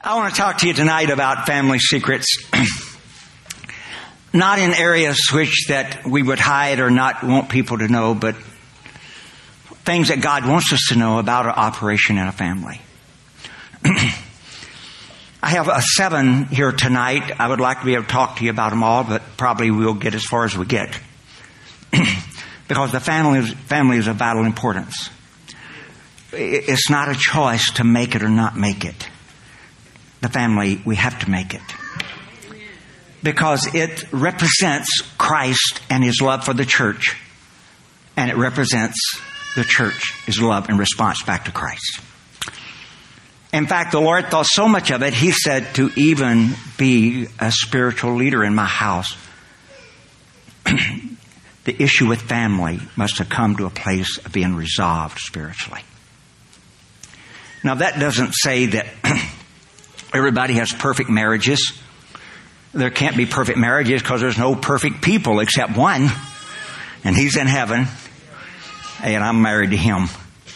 I want to talk to you tonight about family secrets. Not in areas that we would hide or not want people to know, but things that God wants us to know about our operation in a family. I have 7 here tonight. I would like to be able to talk to you about them all, but probably we'll get as far as we get. Because the family is of vital importance. It's not a choice to make it or not make it. The family, we have to make it. Because it represents Christ and His love for the church. And it represents the church, His love and response back to Christ. In fact, the Lord thought so much of it, He said to even be a spiritual leader in my house, the issue with family must have come to a place of being resolved spiritually. Now, that doesn't say that everybody has perfect marriages. There can't be perfect marriages because there's no perfect people except one. And He's in heaven. And I'm married to Him.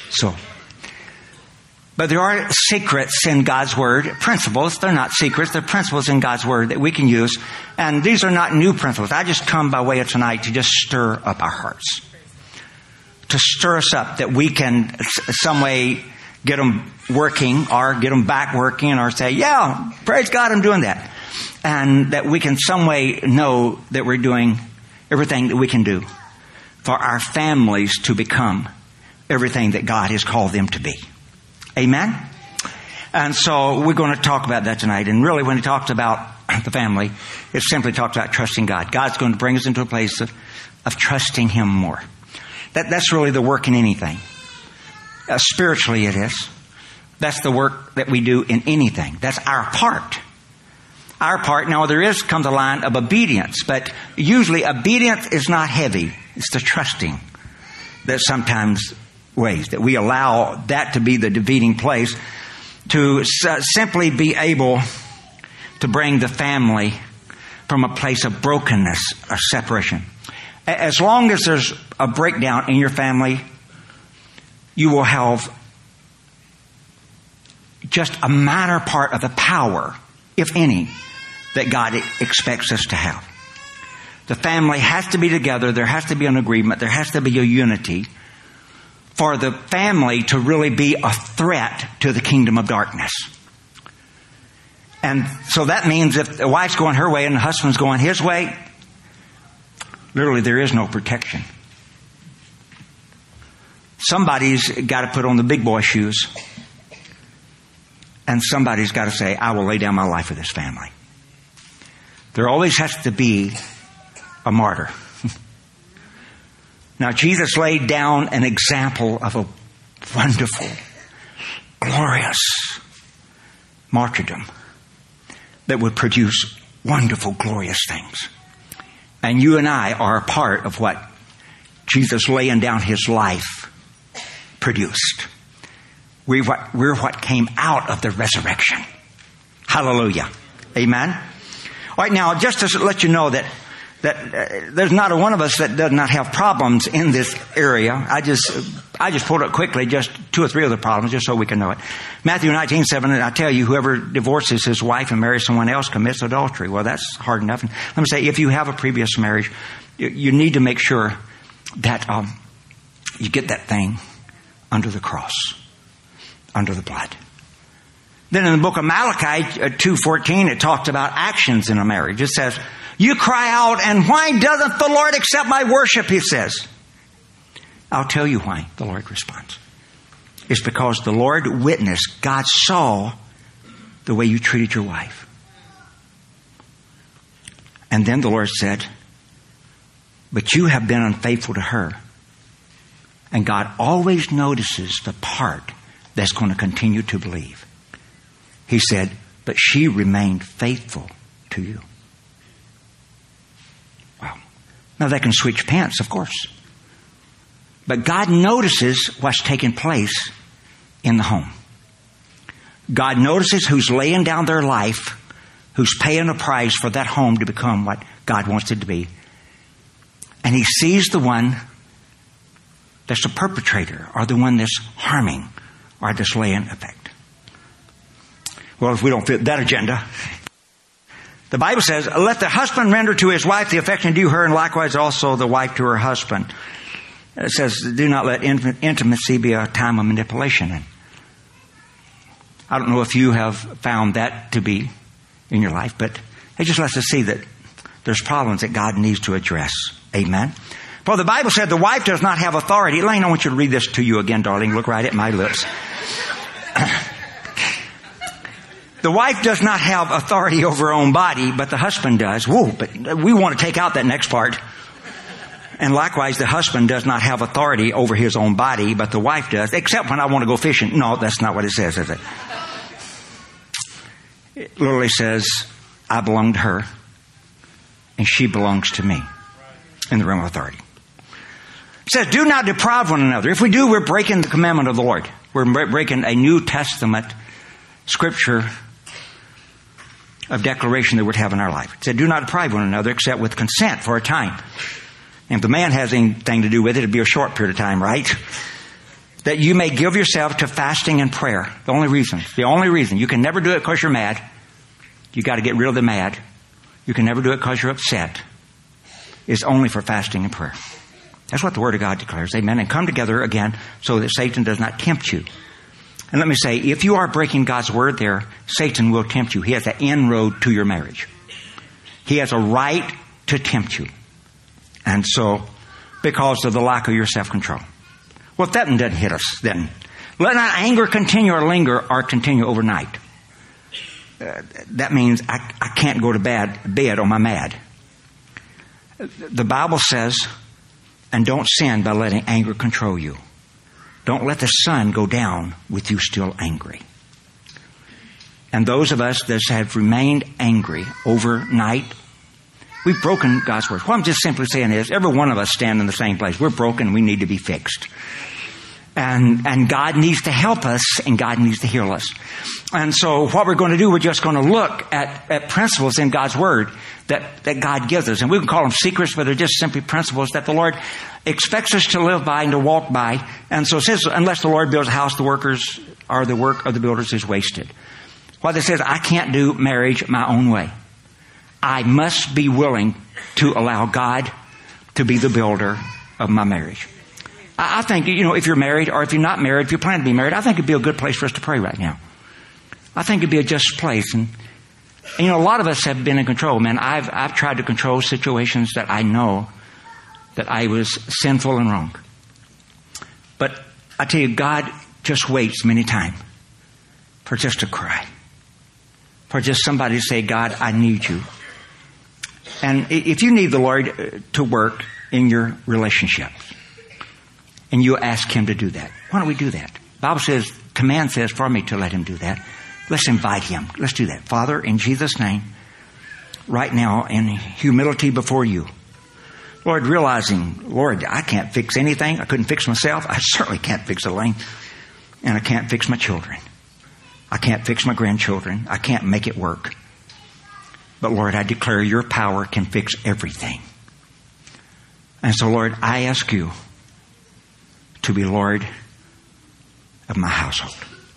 But there are secrets in God's Word, principles. They're not secrets. They're principles in God's Word that we can use. And these are not new principles. I just come by way of tonight to just stir up our hearts. To stir us up that we can some way get them working or get them back working or say, yeah, praise God, I'm doing that. And that we can some way know that we're doing everything that we can do for our families to become everything that God has called them to be. Amen? And so we're going to talk about that tonight. And really when He talks about the family, it simply talks about trusting God. God's going to bring us into a place of trusting Him more. That's really the work in anything. Spiritually it is. That's the work that we do in anything. That's our part. Our part. Now comes a line of obedience, but usually obedience is not heavy. It's the trusting that sometimes weighs, that we allow that to be the defeating place to simply be able to bring the family from a place of brokenness or separation. As long as there's a breakdown in your family, you will have just a minor part of the power, if any, that God expects us to have. The family has to be together. There has to be an agreement. There has to be a unity for the family to really be a threat to the kingdom of darkness. And so that means if the wife's going her way and the husband's going his way, literally there is no protection. Somebody's got to put on the big boy shoes. And somebody's got to say, I will lay down my life for this family. There always has to be a martyr. Now, Jesus laid down an example of a wonderful, glorious martyrdom that would produce wonderful, glorious things. And you and I are a part of what Jesus laying down His life produced. We're what came out of the resurrection. Hallelujah. Amen. All right, now, just to let you know that there's not a one of us that does not have problems in this area. I just pulled up quickly just 2 or 3 of the problems just so we can know it. Matthew 19:7, and I tell you, whoever divorces his wife and marries someone else commits adultery. Well, that's hard enough. And let me say, if you have a previous marriage, you need to make sure that you get that thing under the cross, under the blood. Then in the book of Malachi 2:14, it talks about actions in a marriage. It says, you cry out, and why doesn't the Lord accept my worship, He says. I'll tell you why, the Lord responds. It's because the Lord witnessed, God saw the way you treated your wife. And then the Lord said, but you have been unfaithful to her. And God always notices the part that's going to continue to believe. He said, but she remained faithful to you. Wow. Now they can switch pants, of course. But God notices what's taking place in the home. God notices who's laying down their life, who's paying a price for that home to become what God wants it to be. And He sees the one that's the perpetrator or the one that's harming or that's laying effect. Well, if we don't fit that agenda. The Bible says, let the husband render to his wife the affection due her, and likewise also the wife to her husband. It says, do not let intimacy be a time of manipulation. And I don't know if you have found that to be in your life, but it just lets us see that there's problems that God needs to address. Amen. For the Bible said the wife does not have authority. Elaine, I want you to read this to you again, darling. Look right at my lips. The wife does not have authority over her own body, but the husband does. Whoa, but we want to take out that next part. And likewise, the husband does not have authority over his own body, but the wife does, except when I want to go fishing. No, that's not what it says, is it? It literally says, I belong to her, and she belongs to me in the realm of authority. It says, do not deprive one another. If we do, we're breaking the commandment of the Lord. We're breaking a New Testament scripture of declaration that we're to have in our life. It said, do not deprive one another except with consent for a time. And if the man has anything to do with it, it'd be a short period of time, right? That you may give yourself to fasting and prayer. The only reason. You can never do it because you're mad. You got to get rid of the mad. You can never do it because you're upset. It's only for fasting and prayer. That's what the Word of God declares. Amen. And come together again so that Satan does not tempt you. And let me say, if you are breaking God's Word there, Satan will tempt you. He has an inroad to your marriage. He has a right to tempt you. And so, because of the lack of your self-control. Well, if that one doesn't hit us, then let not anger continue or linger or continue overnight. That means I can't go to bed on my mad. The Bible says, and don't sin by letting anger control you. Don't let the sun go down with you still angry. And those of us that have remained angry overnight, we've broken God's word. What I'm just simply saying is, every one of us stand in the same place. We're broken. We need to be fixed. And God needs to help us, and God needs to heal us. And so what we're going to do, we're just going to look at principles in God's Word that God gives us. And we can call them secrets, but they're just simply principles that the Lord expects us to live by and to walk by. And so it says, unless the Lord builds a house, the workers or the work of the builders is wasted. What it says, I can't do marriage my own way. I must be willing to allow God to be the builder of my marriage. I think, if you're married or if you're not married, if you plan to be married, I think it'd be a good place for us to pray right now. I think it'd be a just place. And a lot of us have been in control. Man, I've tried to control situations that I know that I was sinful and wrong. But I tell you, God just waits many times for just a cry. For just somebody to say, God, I need you. And if you need the Lord to work in your relationships, and you ask Him to do that, why don't we do that? The Bible says, command says for me to let Him do that. Let's invite Him. Let's do that. Father, in Jesus' name, right now, in humility before you, Lord, realizing, Lord, I can't fix anything. I couldn't fix myself. I certainly can't fix Elaine. And I can't fix my children. I can't fix my grandchildren. I can't make it work. But Lord, I declare your power can fix everything. And so, Lord, I ask you to be Lord of my household.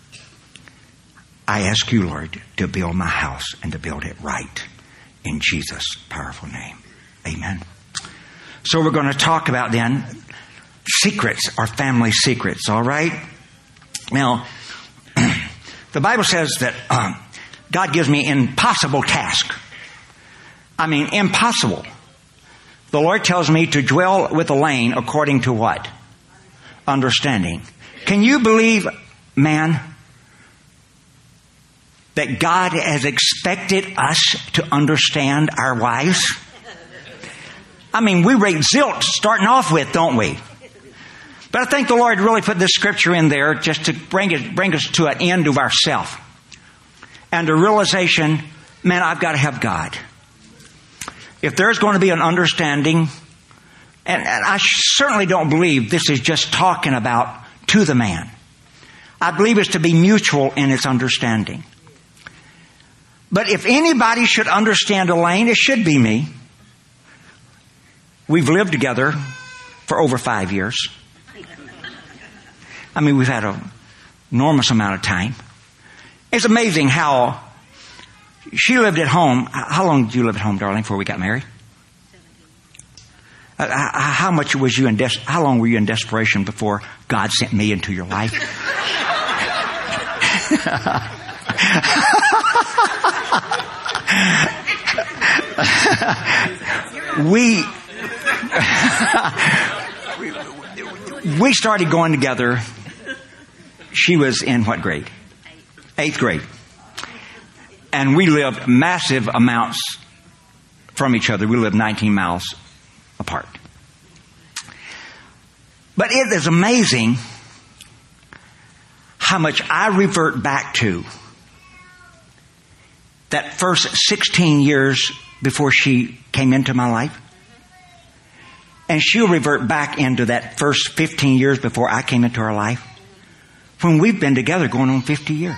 I ask you, Lord, to build my house and to build it right in Jesus' powerful name. Amen. So we're going to talk about then secrets, our family secrets, all right? Now, the Bible says that God gives me impossible task. I mean, impossible. The Lord tells me to dwell with Elaine according to what? Understanding. Can you believe, man, that God has expected us to understand our wives? I mean, we rate zilch starting off with, don't we? But I think the Lord really put this scripture in there just to bring us to an end of ourself. And a realization, man, I've got to have God. If there's going to be an understanding, and I certainly don't believe this is just talking about to the man. I believe it's to be mutual in its understanding. But if anybody should understand Elaine, it should be me. We've lived together for over 5 years. I mean, we've had an enormous amount of time. It's amazing how she lived at home. How long did you live at home, darling, before we got married? 17. How much was you how long were you in desperation before God sent me into your life? We started going together. She was in what grade? 8th grade. And we lived massive amounts from each other. We lived 19 miles apart. But it is amazing how much I revert back to that first 16 years before she came into my life. And she'll revert back into that first 15 years before I came into her life, when we've been together going on 50 years.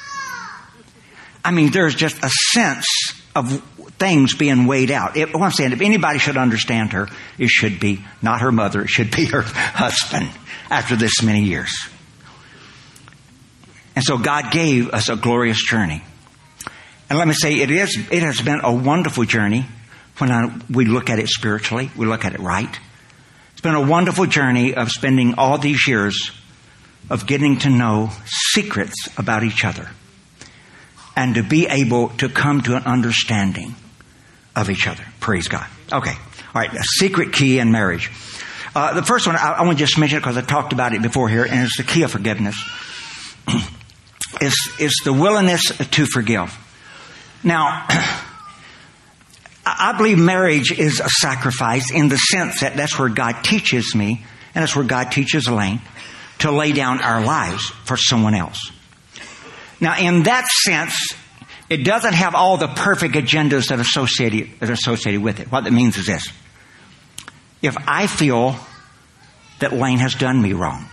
I mean, there's just a sense of things being weighed out. Once again, if anybody should understand her, it should be not her mother, it should be her husband after this many years. And so God gave us a glorious journey. And let me say, it has been a wonderful journey when we look at it spiritually, we look at it right. It's been a wonderful journey of spending all these years of getting to know secrets about each other and to be able to come to an understanding of each other. Praise God. Okay. All right. A secret key in marriage. The first one, I want to just mention it because I talked about it before here, and it's the key of forgiveness. It's the willingness to forgive. Now, I believe marriage is a sacrifice in the sense that that's where God teaches me, and that's where God teaches Elaine, to lay down our lives for someone else. Now, in that sense, it doesn't have all the perfect agendas that are associated with it. What it means is this. If I feel that Elaine has done me wrong,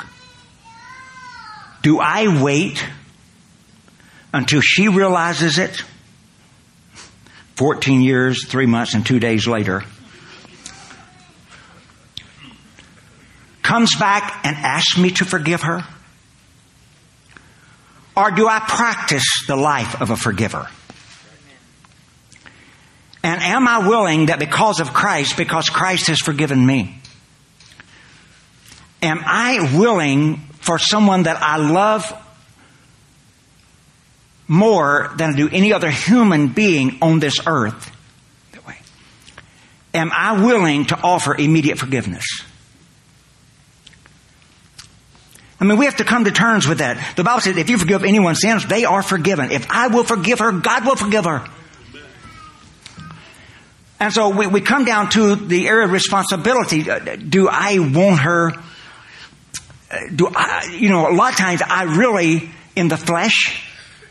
do I wait until she realizes it 14 years, 3 months, and 2 days later, comes back and asks me to forgive her? Or do I practice the life of a forgiver? And am I willing that because of Christ, because Christ has forgiven me, am I willing for someone that I love more than I do any other human being on this earth, am I willing to offer immediate forgiveness? I mean, we have to come to terms with that. The Bible says if you forgive anyone's sins, they are forgiven. If I will forgive her, God will forgive her. And so we come down to the area of responsibility. Do I want her? A lot of times I really, in the flesh,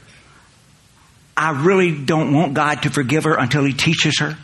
I really don't want God to forgive her until He teaches her.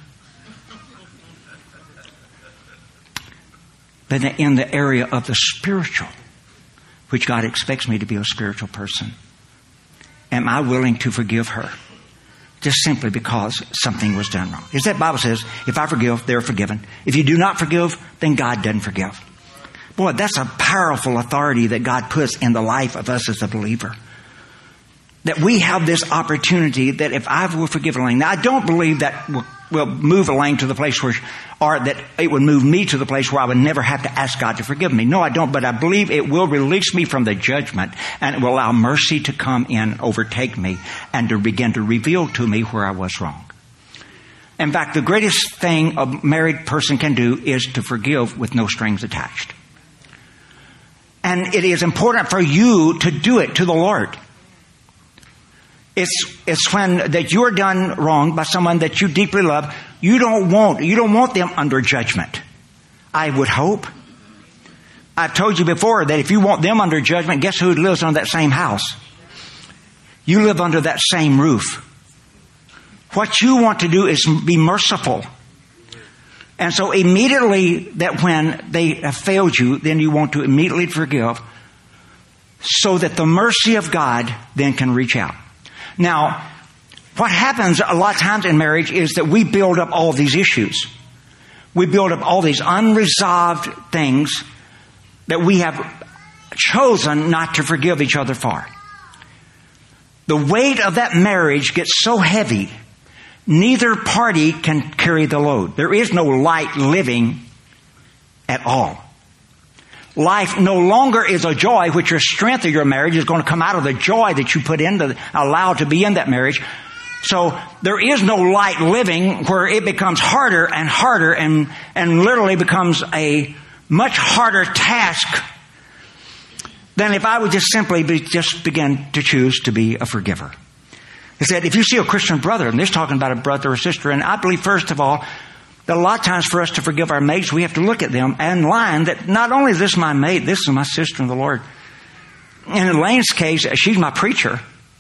But in the area of the spiritual, which God expects me to be a spiritual person, am I willing to forgive her? Just simply because something was done wrong. As that Bible says, if I forgive, they're forgiven. If you do not forgive, then God doesn't forgive. Boy, that's a powerful authority that God puts in the life of us as a believer. That we have this opportunity that if I will forgive Elaine. Now, I don't believe that will move Elaine to the place where, or that it would move me to the place where I would never have to ask God to forgive me. No, I don't. But I believe it will release me from the judgment, and it will allow mercy to come in and overtake me and to begin to reveal to me where I was wrong. In fact, the greatest thing a married person can do is to forgive with no strings attached. And it is important for you to do it to the Lord. It's when that you're done wrong by someone that you deeply love. You don't want them under judgment. I would hope. I've told you before that if you want them under judgment, guess who lives under that same house? You live under that same roof. What you want to do is be merciful. And so immediately that when they have failed you, then you want to immediately forgive so that the mercy of God then can reach out. Now, what happens a lot of times in marriage is that we build up all these issues. We build up all these unresolved things that we have chosen not to forgive each other for. the weight of that marriage gets so heavy, neither party can carry the load. There is no light living at all. Life no longer is a joy, which your strength of your marriage is going to come out of the joy that you put in to allow to be in that marriage. So there is no light living, where it becomes harder and harder and literally becomes a much harder task than if I would just simply just begin to choose to be a forgiver. He said, if you see a Christian brother, and this is talking about a brother or sister, and I believe, first of all, that a lot of times for us to forgive our mates, we have to look at them and line that not only is this my mate, this is my sister in the Lord. And in Elaine's case, she's my preacher.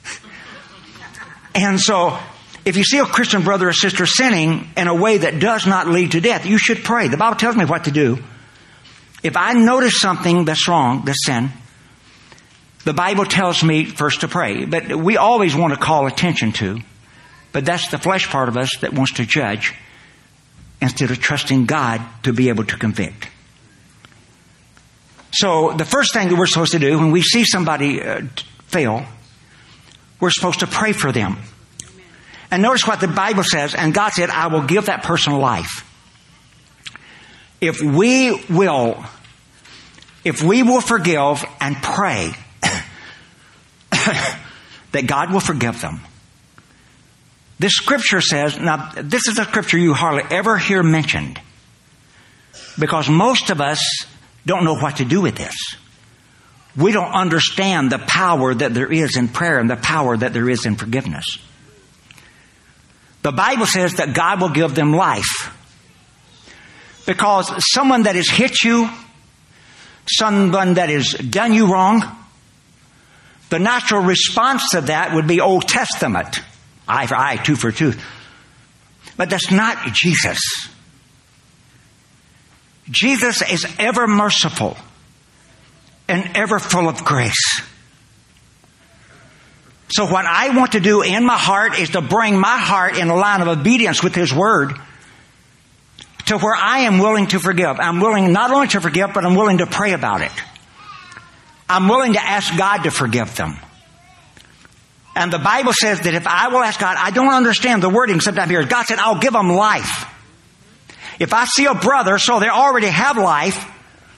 And so, if you see a Christian brother or sister sinning in a way that does not lead to death, you should pray. The Bible tells me what to do. If I notice something that's wrong, that's sin, the Bible tells me first to pray. But we always want to call attention to. But that's the flesh part of us that wants to judge instead of trusting God to be able to convict. So the first thing that we're supposed to do when we see somebody fail, we're supposed to pray for them. And notice what the Bible says. And God said, I will give that person life. If we will forgive and pray that God will forgive them. This scripture says, now this is a scripture you hardly ever hear mentioned, because most of us don't know what to do with this. We don't understand the power that there is in prayer and the power that there is in forgiveness. The Bible says that God will give them life. Because someone that has hit you, someone that has done you wrong, the natural response to that would be Old Testament. Eye for eye, tooth for tooth. But that's not Jesus. Jesus is ever merciful and ever full of grace. So what I want to do in my heart is to bring my heart in a line of obedience with His Word to where I am willing to forgive. I'm willing not only to forgive, but I'm willing to pray about it. I'm willing to ask God to forgive them. And the Bible says that if I will ask God, I don't understand the wording sometimes here. God said, I'll give them life. If I see a brother, so they already have life,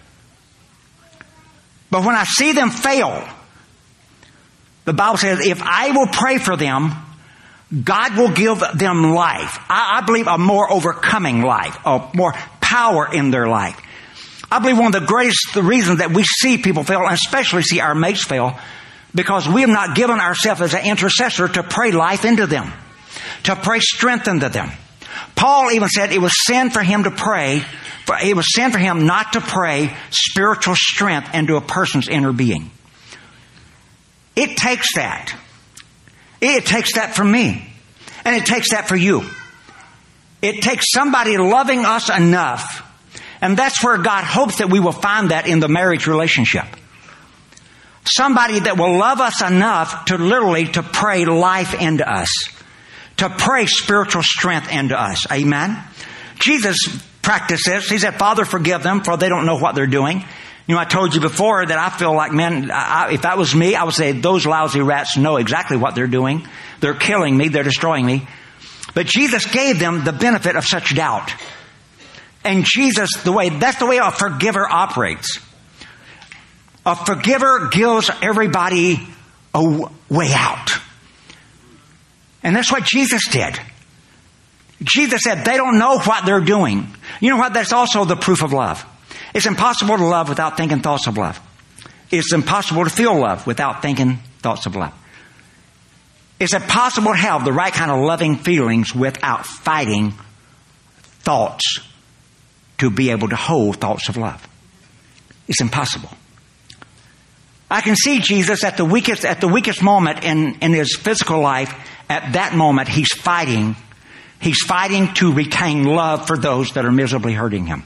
but when I see them fail, the Bible says, if I will pray for them, God will give them life. I believe a more overcoming life, a more power in their life. I believe one of the greatest reasons that we see people fail, and especially see our mates fail, because we have not given ourselves as an intercessor to pray life into them, to pray strength into them. Paul even said it was sin for him to pray, it was sin for him not to pray spiritual strength into a person's inner being. It takes that. It takes that from me. And it takes that for you. It takes somebody loving us enough. And that's where God hopes that we will find that in the marriage relationship. Somebody that will love us enough to literally to pray life into us. To pray spiritual strength into us. Amen? Jesus practiced this. He said, Father, forgive them, for they don't know what they're doing. You know, I told you before that I feel like, man, if that was me, I would say those lousy rats know exactly what they're doing. They're killing me. They're destroying me. But Jesus gave them the benefit of such doubt. And Jesus, that's the way a forgiver operates. A forgiver gives everybody a way out. And that's what Jesus did. Jesus said they don't know what they're doing. You know what? That's also the proof of love. It's impossible to love without thinking thoughts of love. It's impossible to feel love without thinking thoughts of love. It's impossible to have the right kind of loving feelings without fighting thoughts to be able to hold thoughts of love. It's impossible. I can see Jesus at the weakest moment in his physical life. At that moment, he's fighting. He's fighting to retain love for those that are miserably hurting him.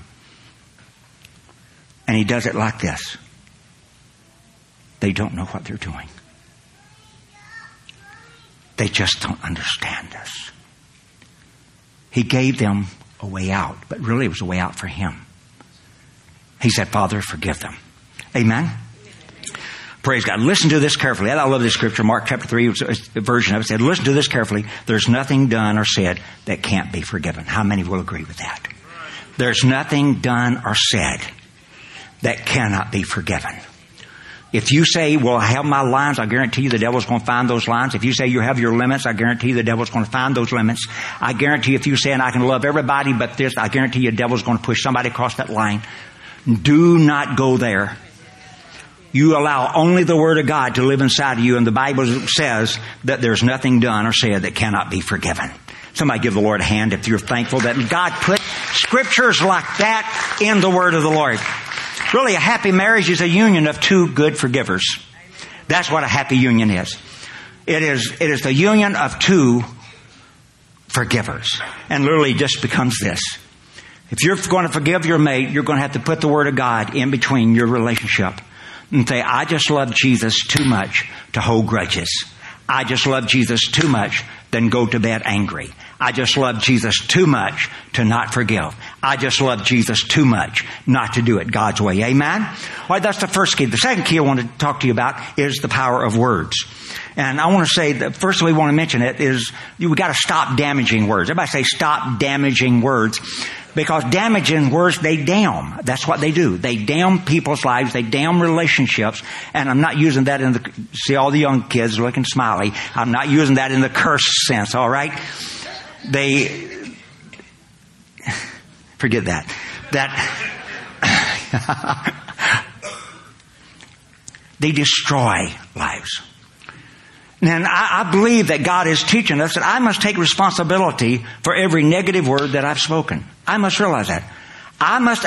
And he does it like this. They don't know what they're doing. They just don't understand this. He gave them a way out, but really it was a way out for him. He said, Father, forgive them. Amen? Praise God. Listen to this carefully. I love this scripture. Mark chapter 3 version of it said, listen to this carefully. There's nothing done or said that can't be forgiven. How many will agree with that? There's nothing done or said that cannot be forgiven. If you say, well, I have my lines, I guarantee you the devil's going to find those lines. If you say you have your limits, I guarantee you the devil's going to find those limits. I guarantee if you say, and I can love everybody but this, I guarantee you the devil's going to push somebody across that line. Do not go there. You allow only the Word of God to live inside of you, and the Bible says that there's nothing done or said that cannot be forgiven. Somebody give the Lord a hand if you're thankful that God put scriptures like that in the Word of the Lord. Really, a happy marriage is a union of two good forgivers. That's what a happy union is. It is the union of two forgivers. And literally just becomes this. If you're going to forgive your mate, you're going to have to put the Word of God in between your relationship. And say, I just love Jesus too much to hold grudges. I just love Jesus too much than go to bed angry. I just love Jesus too much to not forgive. I just love Jesus too much not to do it God's way. Amen? All right, that's the first key. The second key I want to talk to you about is the power of words. And I want to say that first we want to mention it is we got to stop damaging words. Everybody say stop damaging words. Because damaging words, they damn. That's what they do. They damn people's lives. They damn relationships. And I'm not using that in the, see all the young kids looking smiley. I'm not using that in the curse sense, all right? Forget that. They destroy lives. And I believe that God is teaching us that I must take responsibility for every negative word that I've spoken. I must realize that. I must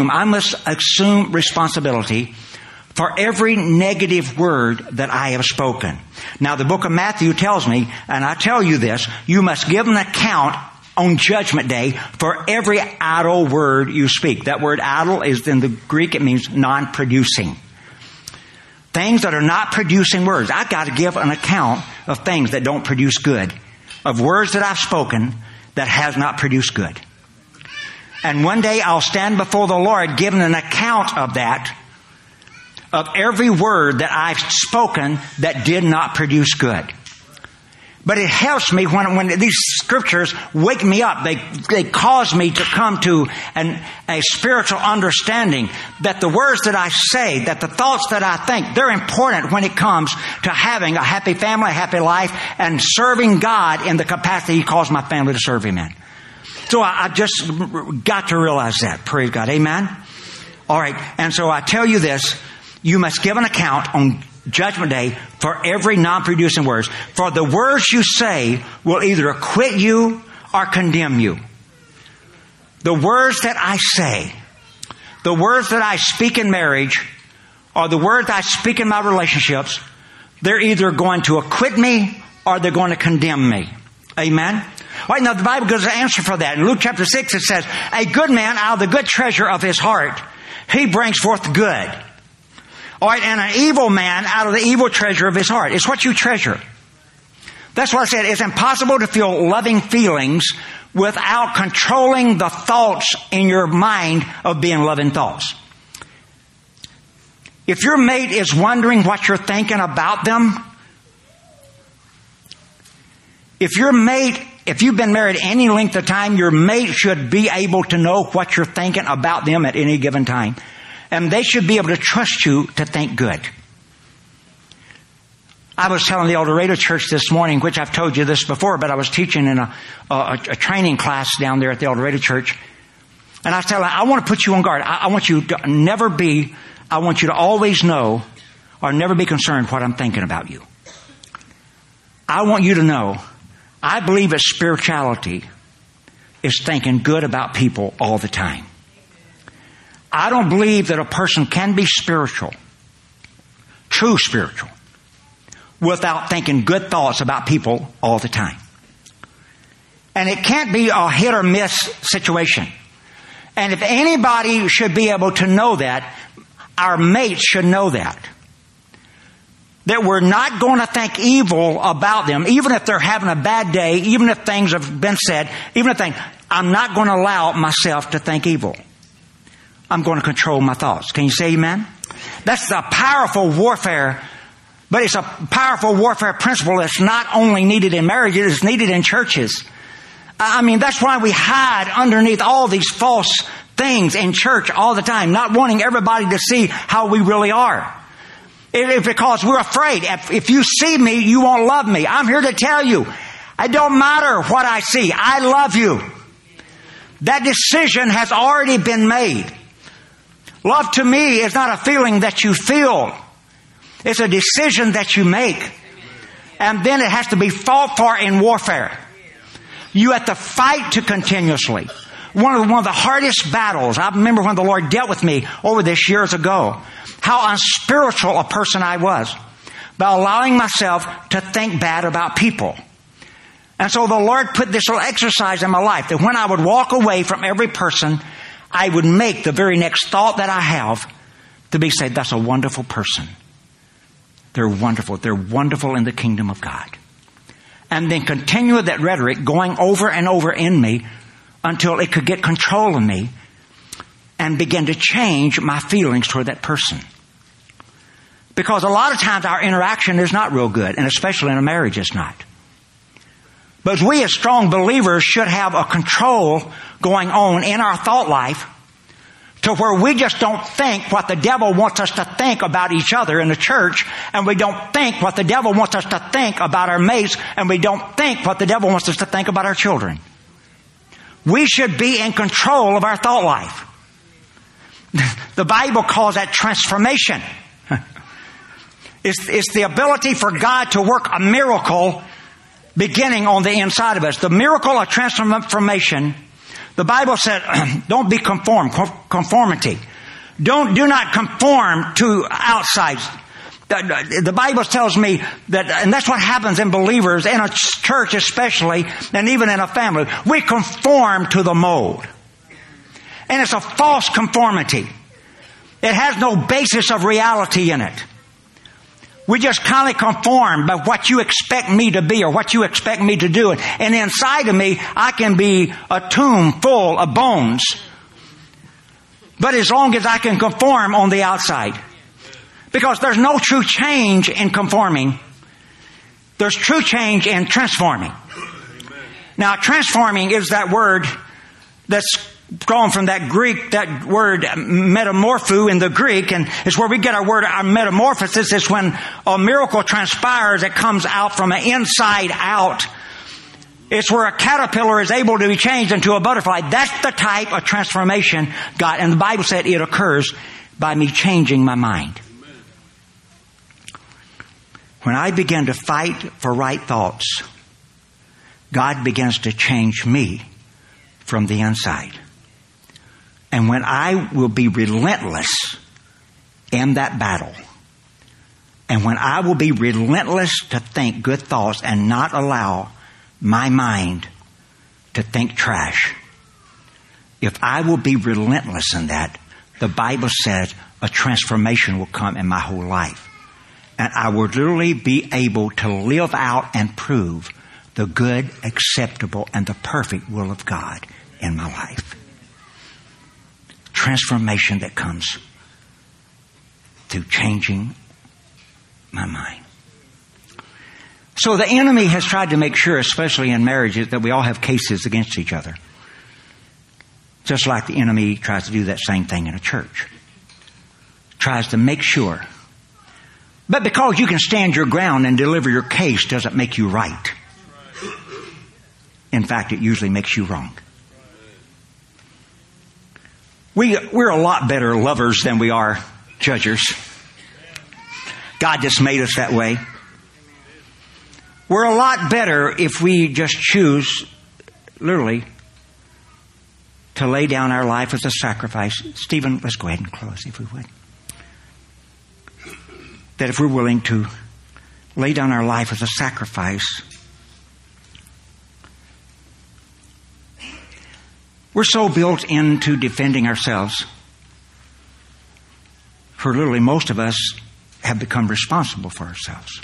assume responsibility for every negative word that I have spoken. Now, the book of Matthew tells me, and I tell you this, you must give an account on Judgment Day for every idle word you speak. That word idle is in the Greek, it means non-producing. Things that are not producing words. I've got to give an account of things that don't produce good. Of words that I've spoken that has not produced good. And one day I'll stand before the Lord giving an account of that. Of every word that I've spoken that did not produce good. But it helps me when these scriptures wake me up. They cause me to come to a spiritual understanding that the words that I say, that the thoughts that I think, they're important when it comes to having a happy family, a happy life, and serving God in the capacity He calls my family to serve Him in. So I just got to realize that. Praise God. Amen? All right. And so I tell you this. You must give an account on Judgment Day for every non-producing words. For the words you say will either acquit you or condemn you. The words that I say, the words that I speak in marriage, or the words I speak in my relationships, they're either going to acquit me or they're going to condemn me. Amen? All right, now the Bible gives an answer for that. In Luke chapter 6 it says, a good man out of the good treasure of his heart, he brings forth good. All right, and an evil man out of the evil treasure of his heart. It's what you treasure. That's what I said. It's impossible to feel loving feelings without controlling the thoughts in your mind of being loving thoughts. If your mate is wondering what you're thinking about them, if you've been married any length of time, your mate should be able to know what you're thinking about them at any given time. And they should be able to trust you to think good. I was telling the El Dorado Church this morning, which I've told you this before, but I was teaching in a training class down there at the El Dorado Church. And I was telling them, I want to put you on guard. I want you to I want you to always know or never be concerned what I'm thinking about you. I want you to know, I believe that spirituality is thinking good about people all the time. I don't believe that a person can be spiritual, true spiritual, without thinking good thoughts about people all the time. And it can't be a hit or miss situation. And if anybody should be able to know that, our mates should know that. That we're not going to think evil about them, even if they're having a bad day, even if things have been said, I'm not going to allow myself to think evil. I'm going to control my thoughts. Can you say amen? That's a powerful warfare, but it's a powerful warfare principle that's not only needed in marriages, it's needed in churches. I mean, that's why we hide underneath all these false things in church all the time, not wanting everybody to see how we really are. It's because we're afraid. If you see me, you won't love me. I'm here to tell you, it don't matter what I see. I love you. That decision has already been made. Love to me is not a feeling that you feel. It's a decision that you make. And then it has to be fought for in warfare. You have to fight to continuously. One of the hardest battles, I remember when the Lord dealt with me over this years ago, how unspiritual a person I was by allowing myself to think bad about people. And so the Lord put this little exercise in my life that when I would walk away from every person, I would make the very next thought that I have to be said, that's a wonderful person. They're wonderful. They're wonderful in the kingdom of God. And then continue with that rhetoric going over and over in me until it could get control of me and begin to change my feelings toward that person. Because a lot of times our interaction is not real good, and especially in a marriage it's not. But we as strong believers should have a control going on in our thought life to where we just don't think what the devil wants us to think about each other in the church, and we don't think what the devil wants us to think about our mates, and we don't think what the devil wants us to think about our children. We should be in control of our thought life. The Bible calls that transformation. It's the ability for God to work a miracle beginning on the inside of us. The miracle of transformation, the Bible said, don't be conformity. Do not conform to outsides. The Bible tells me that, and that's what happens in believers, in a church especially, and even in a family. We conform to the mold. And it's a false conformity. It has no basis of reality in it. We just kind of conform by what you expect me to be or what you expect me to do. And inside of me, I can be a tomb full of bones. But as long as I can conform on the outside. Because there's no true change in conforming. There's true change in transforming. Now, transforming is that word that's drawn from that Greek, that word metamorpho in the Greek, and it's where we get our word, our metamorphosis. It's when a miracle transpires that comes out from an inside out. It's where a caterpillar is able to be changed into a butterfly. That's the type of transformation God, and the Bible said it occurs by me changing my mind. When I begin to fight for right thoughts, God begins to change me from the inside. And when I will be relentless in that battle, and when I will be relentless to think good thoughts and not allow my mind to think trash, if I will be relentless in that, the Bible says a transformation will come in my whole life. And I will literally be able to live out and prove the good, acceptable, and the perfect will of God in my life. Transformation that comes through changing my mind. So the enemy has tried to make sure, especially in marriages, that we all have cases against each other. Just like the enemy tries to do that same thing in a church. Tries to make sure. But because you can stand your ground and deliver your case doesn't make you right. In fact, it usually makes you wrong. We're a lot better lovers than we are judges. God just made us that way. We're a lot better if we just choose, literally, to lay down our life as a sacrifice. Stephen, let's go ahead and close if we would. That if we're willing to lay down our life as a sacrifice, we're so built into defending ourselves. For literally most of us have become responsible for ourselves.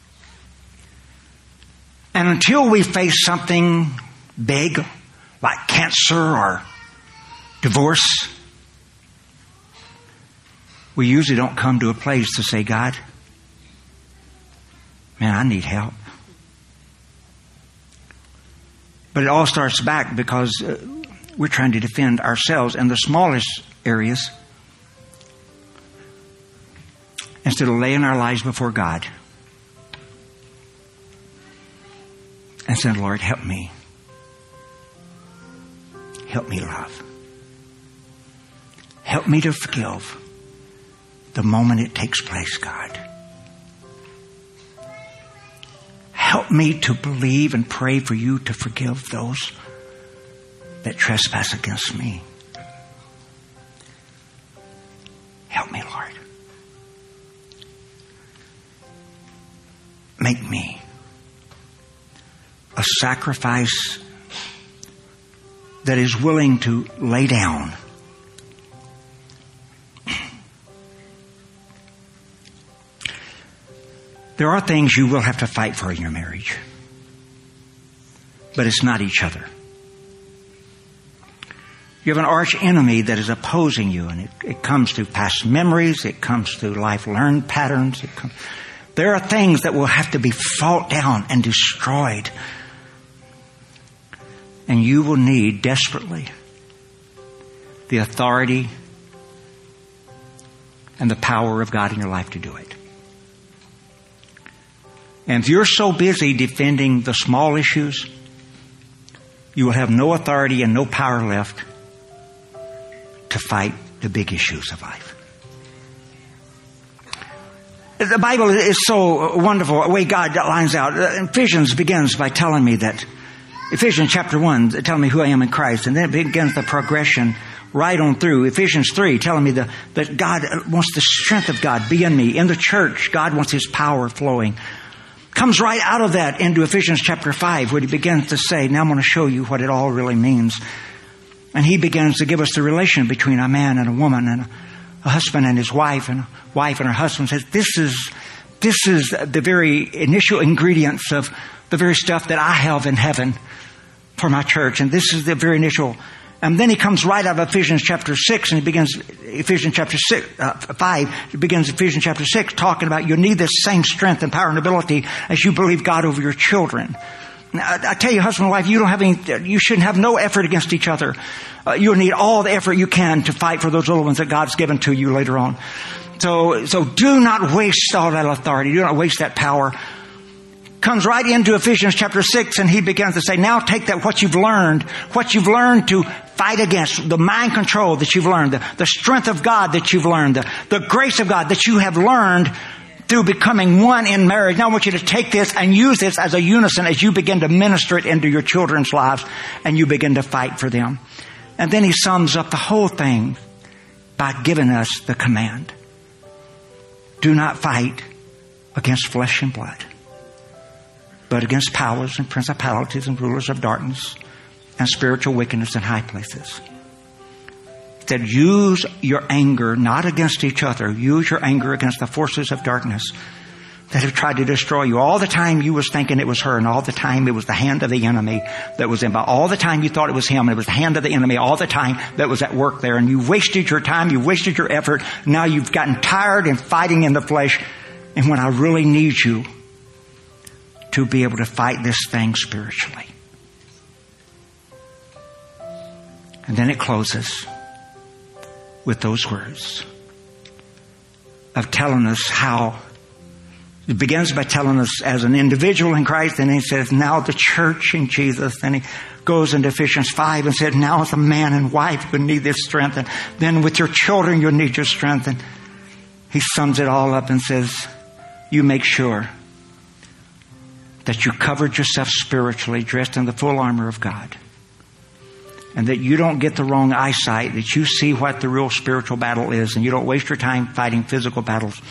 And until we face something big like cancer or divorce, we usually don't come to a place to say, God, man, I need help. But it all starts back because we're trying to defend ourselves in the smallest areas instead of laying our lives before God and saying, Lord, help me. Help me love. Help me to forgive the moment it takes place, God. Help me to believe and pray for you to forgive those that trespass against me. Help me, Lord. Make me a sacrifice that is willing to lay down There are things you will have to fight for in your marriage. But it's not each other. You have an arch enemy that is opposing you, and it comes through past memories, it comes through life learned patterns. There are things that will have to be fought down and destroyed. And you will need desperately the authority and the power of God in your life to do it. And if you're so busy defending the small issues, you will have no authority and no power left to fight the big issues of life. The Bible is so wonderful, the way God lines out. Ephesians begins by telling me that, Ephesians chapter 1, telling me who I am in Christ, and then it begins the progression right on through. Ephesians 3 telling me that God wants the strength of God be in me. In the church, God wants His power flowing. Comes right out of that into Ephesians chapter 5, where he begins to say, now I'm going to show you what it all really means. And he begins to give us the relation between a man and a woman, and a husband and his wife, and a wife and her husband. Says, this is the very initial ingredients of the very stuff that I have in heaven for my church. And this is the very initial. And then he comes right out of Ephesians chapter 6, and he begins Ephesians chapter 5. He begins Ephesians chapter 6 talking about you need this same strength and power and ability as you believe God over your children. Now, I tell you, husband and wife, you shouldn't have no effort against each other. You'll need all the effort you can to fight for those little ones that God's given to you later on. So do not waste all that authority. Do not waste that power. Comes right into Ephesians chapter 6, and he begins to say, now take that what you've learned to fight against, the mind control that you've learned, the strength of God that you've learned, the grace of God that you have learned through becoming one in marriage. Now I want you to take this and use this as a unison as you begin to minister it into your children's lives and you begin to fight for them. And then he sums up the whole thing by giving us the command. Do not fight against flesh and blood, but against powers and principalities and rulers of darkness and spiritual wickedness in high places. That use your anger not against each other. Use your anger against the forces of darkness that have tried to destroy you. All the time you was thinking it was her, and all the time it was the hand of the enemy that was in. But all the time you thought it was him, and it was the hand of the enemy all the time that was at work there. And you wasted your time, you wasted your effort. Now you've gotten tired and fighting in the flesh. And when I really need you to be able to fight this thing spiritually. And then it closes with those words of telling us how it begins by telling us as an individual in Christ, and he says, now the church in Jesus. Then he goes into Ephesians 5 and said, now as a man and wife you need this strength, and then with your children you'll need your strength. And he sums it all up and says, you make sure that you covered yourself spiritually, dressed in the full armor of God. And that you don't get the wrong eyesight, that you see what the real spiritual battle is, and you don't waste your time fighting physical battles.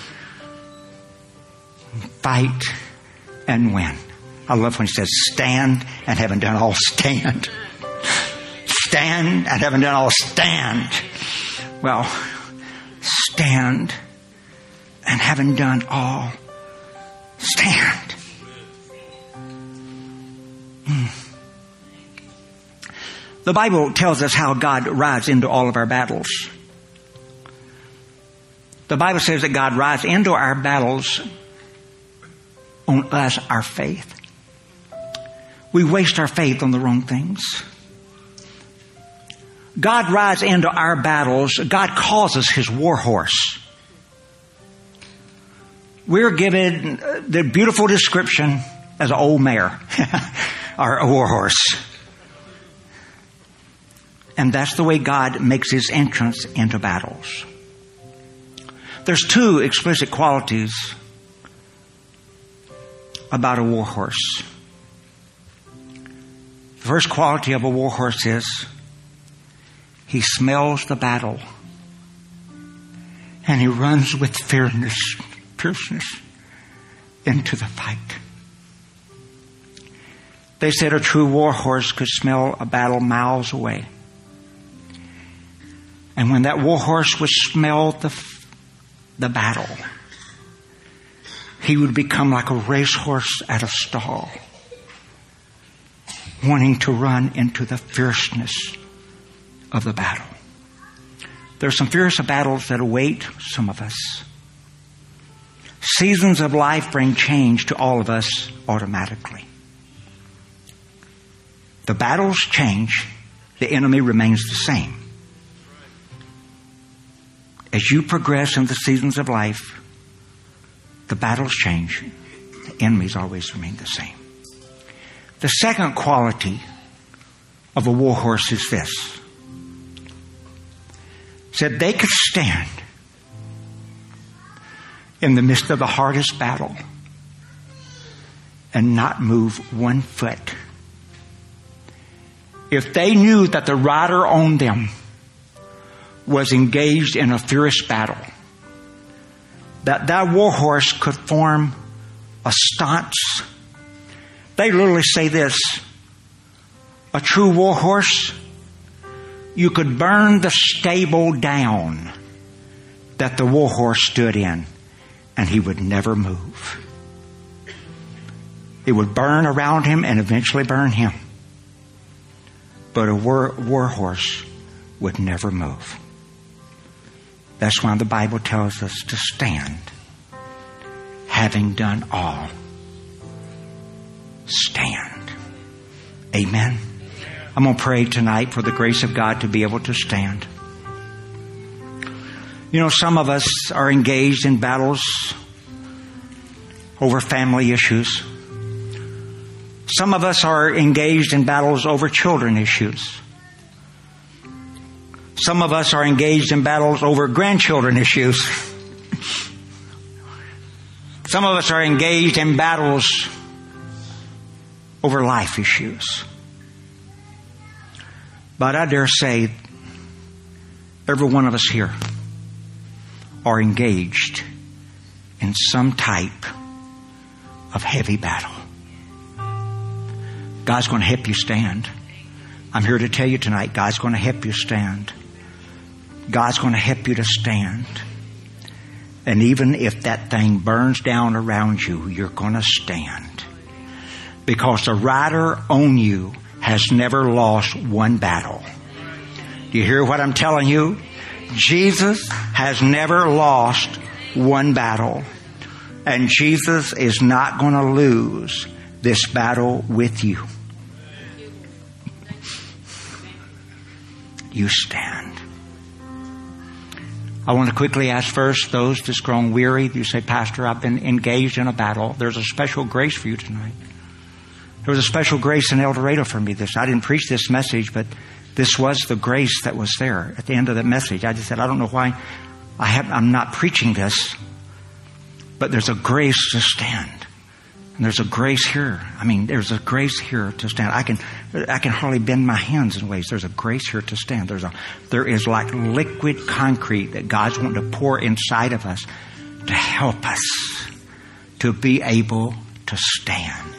Fight and win. I love when he says, stand and having done all stand. Stand and having done all stand. Well, stand and having done all stand. The Bible tells us how God rides into all of our battles. The Bible says that God rides into our battles on us, our faith. We waste our faith on the wrong things. God rides into our battles. God calls us His war horse. We're given the beautiful description as an old mare or a war horse. And that's the way God makes His entrance into battles. There's two explicit qualities about a war horse. The first quality of a war horse is he smells the battle and he runs with fierceness into the fight. They said a true war horse could smell a battle miles away. And when that war horse would smell the battle, he would become like a racehorse at a stall, wanting to run into the fierceness of the battle. There are some fierce battles that await some of us. Seasons of life bring change to all of us automatically. The battles change, the enemy remains the same. As you progress in the seasons of life, the battles change, the enemies always remain the same. The second quality of a war horse is this. Said they could stand in the midst of the hardest battle and not move 1 foot. If they knew that the rider on them was engaged in a fierce battle, that war horse could form a stance. They literally say this, a true war horse, you could burn the stable down that the war horse stood in, and he would never move. It would burn around him and eventually burn him. But a war horse would never move. That's why the Bible tells us to stand. Having done all, stand. Amen. I'm going to pray tonight for the grace of God to be able to stand. You know, some of us are engaged in battles over family issues. Some of us are engaged in battles over children issues. Some of us are engaged in battles over grandchildren issues. Some of us are engaged in battles over life issues. But I dare say every one of us here are engaged in some type of heavy battle. God's going to help you stand. I'm here to tell you tonight, God's going to help you stand. God's going to help you to stand. And even if that thing burns down around you, you're going to stand. Because the rider on you has never lost one battle. Do you hear what I'm telling you? Jesus has never lost one battle. And Jesus is not going to lose this battle with you. You stand. I want to quickly ask first those that's grown weary. You say, Pastor, I've been engaged in a battle. There's a special grace for you tonight. There was a special grace in El Dorado for me. I didn't preach this message, but this was the grace that was there at the end of the message. I just said, I don't know why I'm not preaching this, but there's a grace to stand. And there's a grace here. I mean, there's a grace here to stand. I can hardly bend my hands in ways. There's a grace here to stand. There is like liquid concrete that God's wanting to pour inside of us to help us to be able to stand.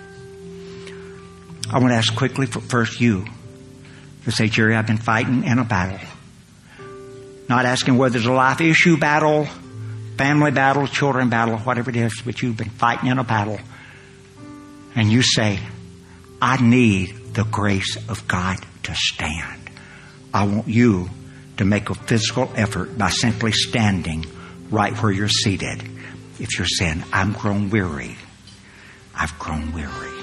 I want to ask quickly first you to say, Jerry, I've been fighting in a battle. Not asking whether it's a life issue battle, family battle, children battle, whatever it is, but you've been fighting in a battle. And you say, I need the grace of God to stand. I want you to make a physical effort by simply standing right where you're seated. If you're saying, I'm grown weary. I've grown weary.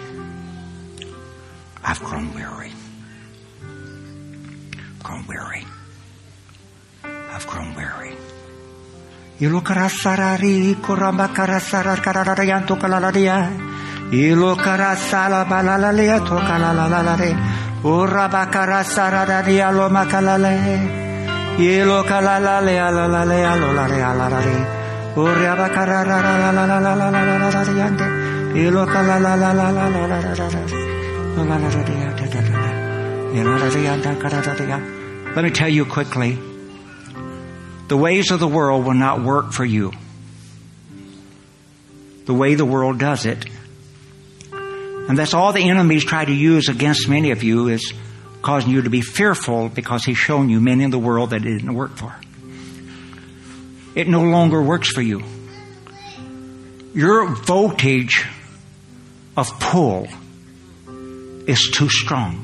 I've grown weary. Grown weary. I've grown weary. Ilukarasarari kurambakarasarakarayanto kalalaria. Ilukarasala balalalia to kalalalare. Urabakarasararia lo makalale. Ilukalalale alalale alolare alalare. Urabakararararararararararariante. Let me tell you quickly, the ways of the world will not work for you. The way the world does it. And that's all the enemies try to use against many of you, is causing you to be fearful, because he's shown you many in the world that it didn't work for. It no longer works for you. Your voltage of pull is too strong.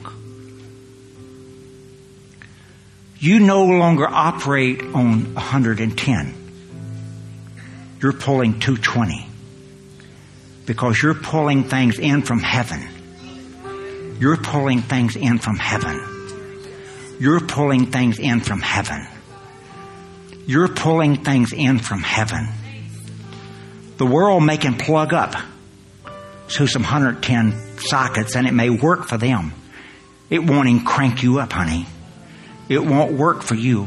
You no longer operate on 110. You're pulling 220. Because you're pulling things in from heaven. You're pulling things in from heaven. You're pulling things in from heaven. You're pulling things in from heaven. The world may can plug up to some 110 sockets, and it may work for them. It won't even crank you up, honey. It won't work for you.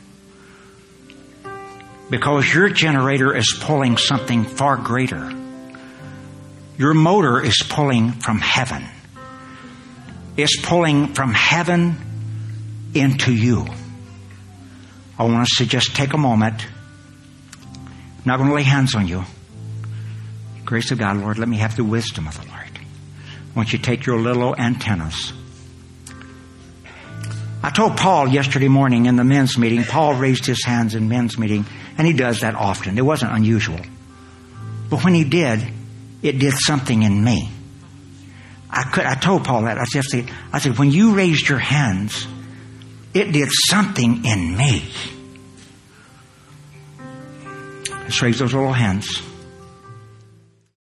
Because your generator is pulling something far greater. Your motor is pulling from heaven. It's pulling from heaven into you. I want us to just take a moment. I'm not going to lay hands on you. Grace of God, Lord, let me have the wisdom of the Lord. I want you to take your little antennas. I told Paul yesterday morning in the men's meeting, Paul raised his hands in men's meeting, and he does that often. It wasn't unusual. But when he did, it did something in me. I told Paul that. I said, when you raised your hands, it did something in me. Let's raise those little hands.